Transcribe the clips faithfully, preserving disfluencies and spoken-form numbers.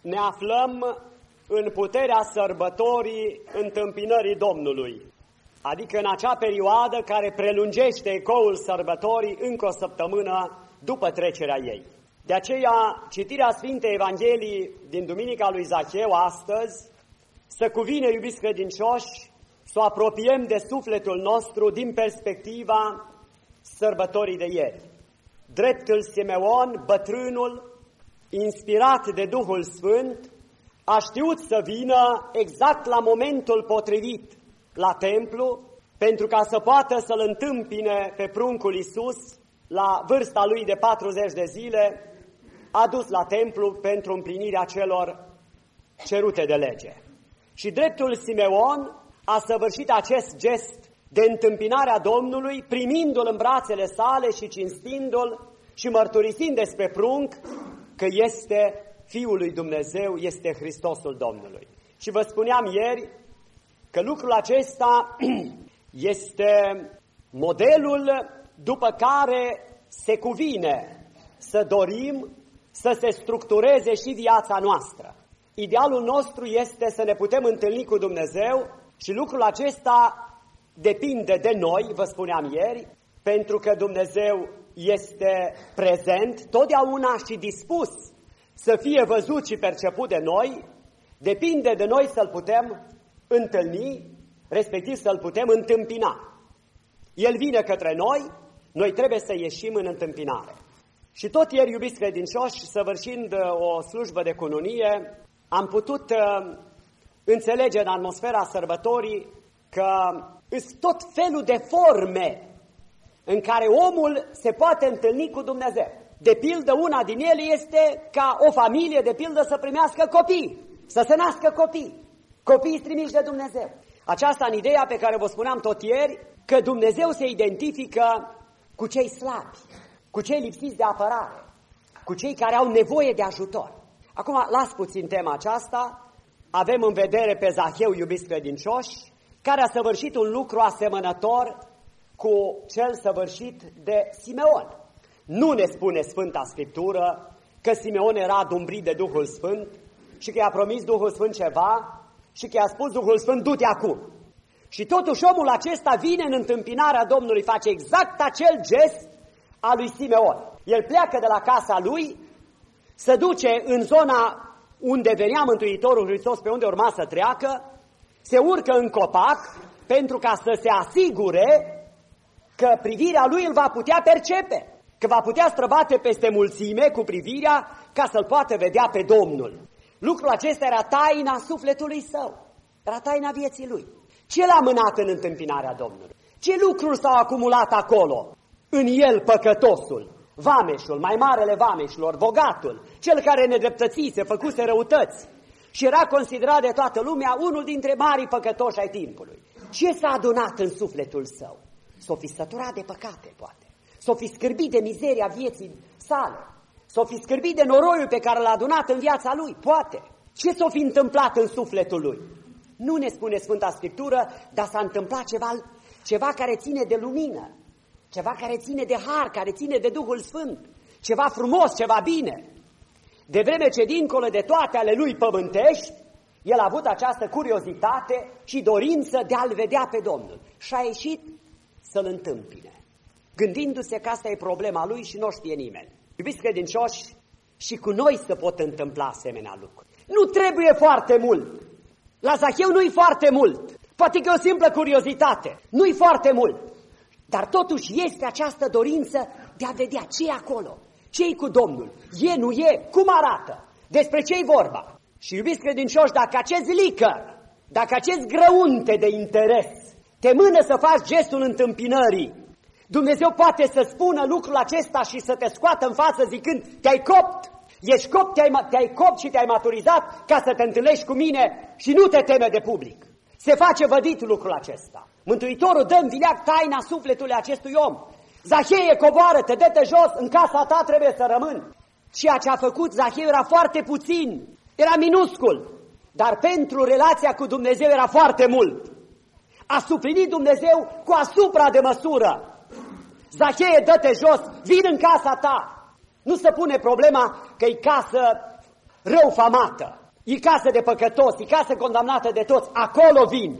Ne aflăm în puterea sărbătorii întâmpinării Domnului, adică în acea perioadă care prelungește ecoul sărbătorii încă o săptămână după trecerea ei. De aceea, citirea Sfintei Evangheliei din Duminica lui Zacheu astăzi să cuvine, iubiți credincioși, să o apropiem de sufletul nostru din perspectiva sărbătorii de ieri. Dreptul Simeon, bătrânul, inspirat de Duhul Sfânt, a știut să vină exact la momentul potrivit la templu, pentru ca să poată să-L întâmpine pe pruncul Iisus la vârsta lui de patruzeci de zile, a dus la templu pentru împlinirea celor cerute de lege. Și dreptul Simeon a săvârșit acest gest de întâmpinare a Domnului, primindu-L în brațele sale și cinstindu-L și mărturisind despre prunc că este Fiul lui Dumnezeu, este Hristosul Domnului. Și vă spuneam ieri că lucrul acesta este modelul după care se cuvine să dorim să se structureze și viața noastră. Idealul nostru este să ne putem întâlni cu Dumnezeu și lucrul acesta depinde de noi, vă spuneam ieri, pentru că Dumnezeu este prezent totdeauna și dispus să fie văzut și perceput de noi, depinde de noi să-L putem întâlni, respectiv să-L putem întâmpina. El vine către noi, noi trebuie să ieșim în întâmpinare. Și tot ieri, iubiți credincioși, săvârșind o slujbă de cununie, am putut uh, înțelege în atmosfera sărbătorii că sunt tot felul de forme în care omul se poate întâlni cu Dumnezeu. De pildă, una din ele este ca o familie, de pildă, să primească copii, să se nască copii. Copiii trimiși de Dumnezeu. Aceasta în ideea pe care vă spuneam tot ieri, că Dumnezeu se identifică cu cei slabi, cu cei lipsiți de apărare, cu cei care au nevoie de ajutor. Acum, las puțin tema aceasta. Avem în vedere pe Zacheu, iubiți credincioși, care a săvârșit un lucru asemănător cu cel săvârșit de Simeon. Nu ne spune Sfânta Scriptură că Simeon era adumbrit de Duhul Sfânt și că i-a promis Duhul Sfânt ceva și că i-a spus Duhul Sfânt, du-te acum. Și totuși omul acesta vine în întâmpinarea Domnului, face exact acel gest al lui Simeon. El pleacă de la casa lui, se duce în zona unde venea Mântuitorul Hristos, pe unde urma să treacă, se urcă în copac pentru ca să se asigure că privirea lui îl va putea percepe, că va putea străbate peste mulțime cu privirea ca să-l poată vedea pe Domnul. Lucrul acesta era taina sufletului său, era taina vieții lui. Ce l-a mânat în întâmpinarea Domnului? Ce lucruri s-au acumulat acolo? În el păcătosul, vameșul, mai marele vameșilor, bogatul, cel care nedreptățise, făcuse răutăți și era considerat de toată lumea unul dintre marii păcătoși ai timpului. Ce s-a adunat în sufletul său? S-o fi săturat de păcate, poate. S-o fi scârbit de mizeria vieții sale. S-o fi scârbit de noroiul pe care l-a adunat în viața lui, poate. Ce s-o fi întâmplat în sufletul lui? Nu ne spune Sfânta Scriptură, dar s-a întâmplat ceva, ceva care ține de lumină, ceva care ține de har, care ține de Duhul Sfânt, ceva frumos, ceva bine. De vreme ce dincolo de toate ale lui pământești, el a avut această curiozitate și dorință de a-L vedea pe Domnul. Și a ieșit să-L întâmpine, gândindu-se că asta e problema lui și nu știe nimeni. Iubiți credincioși, și cu noi se pot întâmpla asemenea lucruri. Nu trebuie foarte mult. La Zacheu nu-i foarte mult. Poate că e o simplă curiozitate. Nu-i foarte mult. Dar totuși este această dorință de a vedea ce e acolo. Ce-i cu Domnul? E, nu e? Cum arată? Despre ce-i vorba? Și iubiți credincioși, dacă acest licăr, dacă acest grăunte de interes te mână să faci gestul întâmpinării, Dumnezeu poate să spună lucrul acesta și să te scoată în față zicând, te-ai copt, ești copt, te-ai, te-ai copt și te-ai maturizat ca să te întâlnești cu mine și nu te teme de public. Se face vădit lucrul acesta. Mântuitorul dă în vileag taina sufletului acestui om. Zacheie, coboară-te, dă-te jos, în casa ta trebuie să rămân. Ceea ce a făcut Zacheu era foarte puțin, era minuscul, dar pentru relația cu Dumnezeu era foarte mult. A suplinit Dumnezeu cu asupra de măsură. Zacheie, dă-te jos, vin în casa ta. Nu se pune problema că e casă rău famată, e casă de păcătos, e casă condamnată de toți, acolo vin.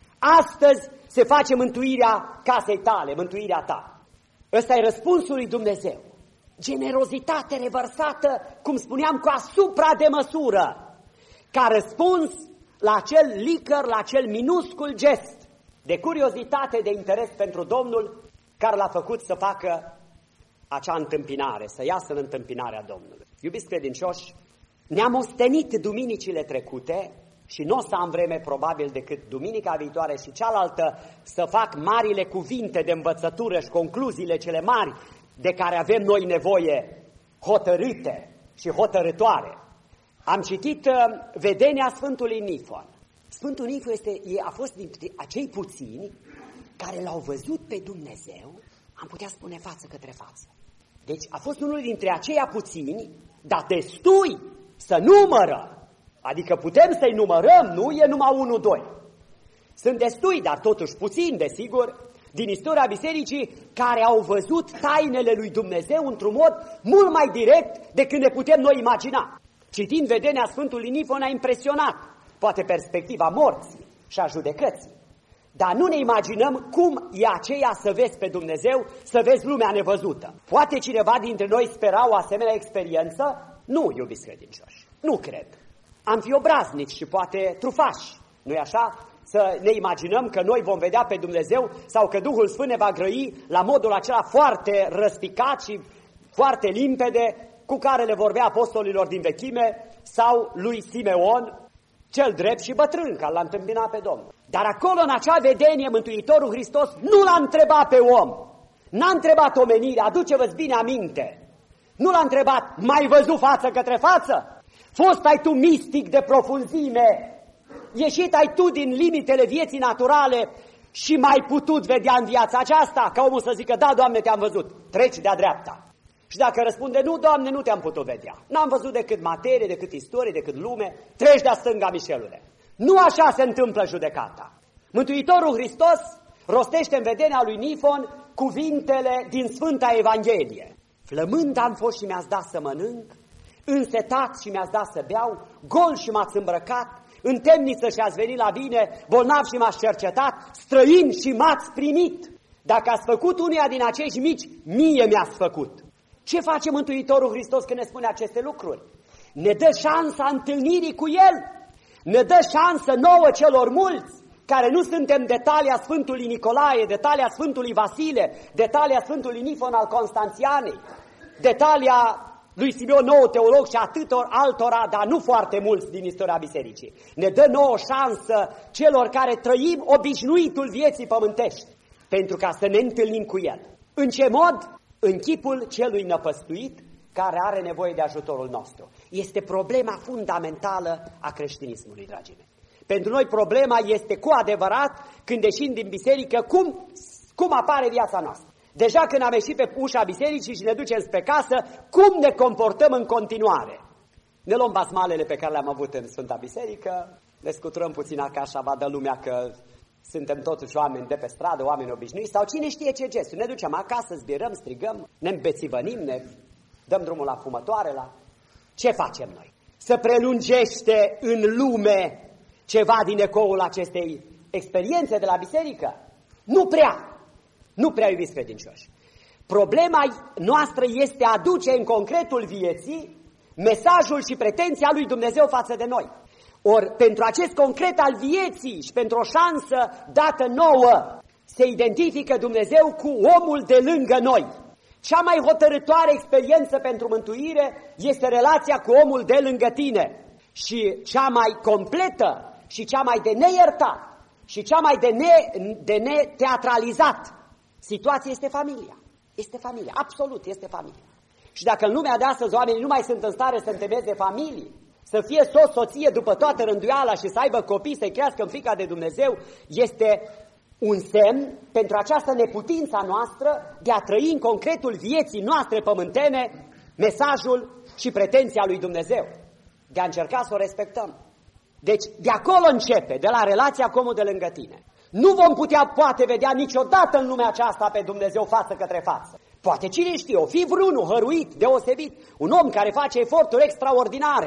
Astăzi se face mântuirea casei tale, mântuirea ta. Ăsta e răspunsul lui Dumnezeu. Generozitate revărsată, cum spuneam, cu asupra de măsură, ca răspuns la acel licăr, la acel minuscul gest de curiozitate, de interes pentru Domnul, care l-a făcut să facă acea întâmpinare, să iasă în întâmpinarea Domnului. Iubiți credincioși, ne-am ostenit duminicile trecute și nu o să am vreme probabil decât duminica viitoare și cealaltă să fac marile cuvinte de învățătură și concluziile cele mari de care avem noi nevoie, hotărâte și hotărătoare. Am citit uh, vedenia Sfântului Nifon. Sfântul Nifon este, a fost dintre acei puțini care l-au văzut pe Dumnezeu, am putea spune față către față. Deci a fost unul dintre aceia puțini, dar destui să numără. Adică putem să-i numărăm, nu e numai unu, doi. Sunt destui, dar totuși puțini, desigur, din istoria bisericii care au văzut tainele lui Dumnezeu într-un mod mult mai direct decât ne putem noi imagina. Citind vedenia Sfântului Nifon ne-a impresionat, poate perspectiva morții și a judecății. Dar nu ne imaginăm cum e aceea să vezi pe Dumnezeu, să vezi lumea nevăzută. Poate cineva dintre noi spera o asemenea experiență? Nu, iubiți credincioși, nu cred. Am fi obraznici și poate trufași, nu-i așa? Să ne imaginăm că noi vom vedea pe Dumnezeu sau că Duhul Sfânt ne va grăi la modul acela foarte răspicat și foarte limpede cu care le vorbea apostolilor din vechime sau lui Simeon, cel drept și bătrân, care l-a întâmpinat pe Domnul. Dar acolo, în acea vedenie, Mântuitorul Hristos nu l-a întrebat pe om, n-a întrebat omenirea, aduce-vă-ți bine aminte. Nu l-a întrebat, m-ai văzut față către față? Fost ai tu mistic de profunzime? Ieșit ai tu din limitele vieții naturale și m-ai putut vedea în viața aceasta? Ca omul să zică, da, Doamne, te-am văzut, treci de-a dreapta. Și dacă răspunde, nu, Doamne, nu te-am putut vedea. N-am văzut decât materie, decât istorie, decât lume, treci de-a stânga, Mișelule. Nu așa se întâmplă judecata. Mântuitorul Hristos rostește în vedenia lui Nifon cuvintele din Sfânta Evanghelie. Flămând am fost și mi-ați dat să mănânc, însetat și mi-ați dat să beau, gol și m-ați îmbrăcat, în temniță și ați venit la bine, bolnav și m-ați cercetat, străin și m-ați primit. Dacă ați făcut uneia din acești mici, mie mi-ați făcut. Ce face Mântuitorul Hristos când ne spune aceste lucruri? Ne dă șansa întâlnirii cu El. Ne dă șansă nouă celor mulți, care nu suntem de talia Sfântului Nicolae, de talia Sfântului Vasile, de talia Sfântului Nifon al Constanțianei, de talia lui Simeon, nou teolog și atâtor altora, dar nu foarte mulți din istoria bisericii. Ne dă nouă șansă celor care trăim obișnuitul vieții pământești, pentru ca să ne întâlnim cu El. În ce mod? În chipul celui năpăstuit care are nevoie de ajutorul nostru. Este problema fundamentală a creștinismului, dragii mei. Pentru noi problema este cu adevărat, când ieșim din biserică, cum, cum apare viața noastră. Deja când am ieșit pe ușa bisericii și ne ducem spre casă, cum ne comportăm în continuare? Ne luăm basmalele pe care le-am avut în Sfânta Biserică, ne scuturăm puțin acasă, vadă lumea că suntem totuși oameni de pe stradă, oameni obișnuiți, sau cine știe ce gesturi. Ne ducem acasă, zbierăm, strigăm, ne îmbețivănim, ne dăm drumul la fumătoare, la... Ce facem noi? Să prelungește în lume ceva din ecoul acestei experiențe de la biserică? Nu prea. Nu prea, iubiți credincioși. Problema noastră este a aduce în concretul vieții mesajul și pretenția lui Dumnezeu față de noi. Ori pentru acest concret al vieții și pentru o șansă dată nouă, se identifică Dumnezeu cu omul de lângă noi. Cea mai hotărâtoare experiență pentru mântuire este relația cu omul de lângă tine. Și cea mai completă și cea mai de neiertat și cea mai de, ne, de neteatralizat situație este familia. Este familia, absolut este familia. Și dacă în lumea de astăzi oamenii nu mai sunt în stare să întemeieze familii, să fie soț, soție după toată rânduiala și să aibă copii, să-i crească în frica de Dumnezeu, este un semn pentru această neputință noastră de a trăi în concretul vieții noastre pământene mesajul și pretenția lui Dumnezeu, de a încerca să o respectăm. Deci de acolo începe, de la relația cu omul de lângă tine. Nu vom putea poate vedea niciodată în lumea aceasta pe Dumnezeu față către față. Poate cine știe, o fi vreunul hăruit, deosebit, un om care face eforturi extraordinare,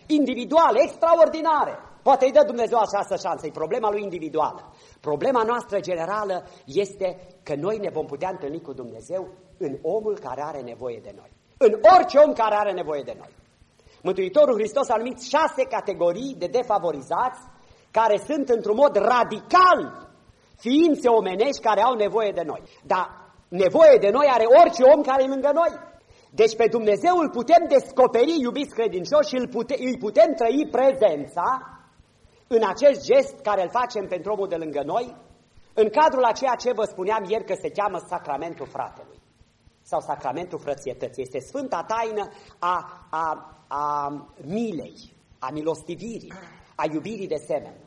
individuale, extraordinare. Poate îi dă Dumnezeu această șansă, e problema lui individuală. Problema noastră generală este că noi ne vom putea întâlni cu Dumnezeu în omul care are nevoie de noi. În orice om care are nevoie de noi. Mântuitorul Hristos a numit șase categorii de defavorizați care sunt într-un mod radical ființe omenești care au nevoie de noi. Dar nevoie de noi are orice om care e lângă noi. Deci pe Dumnezeu îl putem descoperi, iubiți credincioși, și îl, pute, îi putem trăi prezența în acest gest care îl facem pentru omul de lângă noi, în cadrul a ceea ce vă spuneam ieri că se cheamă sacramentul fratelui sau sacramentul frățietății. Este sfânta taină a, a, a milei, a milostivirii, a iubirii de semeni.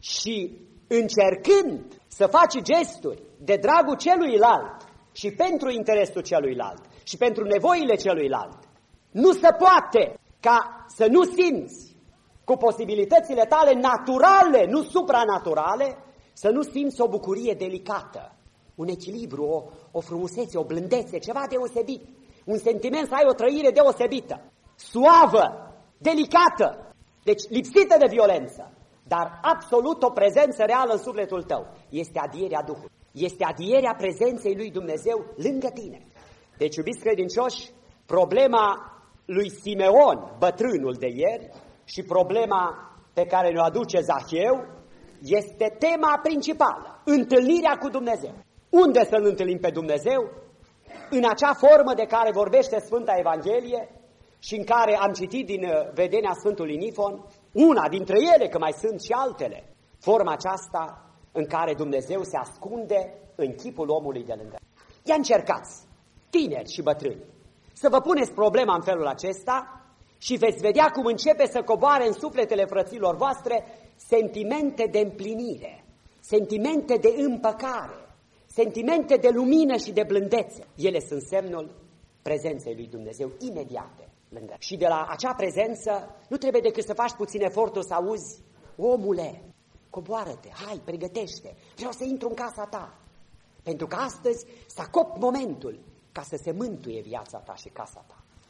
Și încercând să faci gesturi de dragul celuilalt și pentru interesul celuilalt și pentru nevoile celuilalt, nu se poate ca să nu simți cu posibilitățile tale naturale, nu supranaturale, să nu simți o bucurie delicată, un echilibru, o, o frumusețe, o blândețe, ceva deosebit, un sentiment, să ai o trăire deosebită, suavă, delicată, deci lipsită de violență, dar absolut o prezență reală în sufletul tău. Este adierea Duhului, este adierea prezenței lui Dumnezeu lângă tine. Deci, iubiți credincioși, problema lui Simeon, bătrânul de ieri, și problema pe care ne-o aduce Zaheu este tema principală, întâlnirea cu Dumnezeu. Unde să-L întâlnim pe Dumnezeu? În acea formă de care vorbește Sfânta Evanghelie și în care am citit din vedenia Sfântului Nifon, una dintre ele, că mai sunt și altele, forma aceasta în care Dumnezeu se ascunde în chipul omului de lângă. Ia încercați, tineri și bătrâni, să vă puneți problema în felul acesta și veți vedea cum începe să coboare în sufletele frăților voastre sentimente de împlinire, sentimente de împăcare, sentimente de lumină și de blândețe. Ele sunt semnul prezenței lui Dumnezeu imediate lângă. Și de la acea prezență nu trebuie decât să faci puțin efortul să auzi: omule, coboară-te, hai, pregătește, vreau să intru în casa ta. Pentru că astăzi s-a copt momentul ca să se mântuie viața ta și casa ta.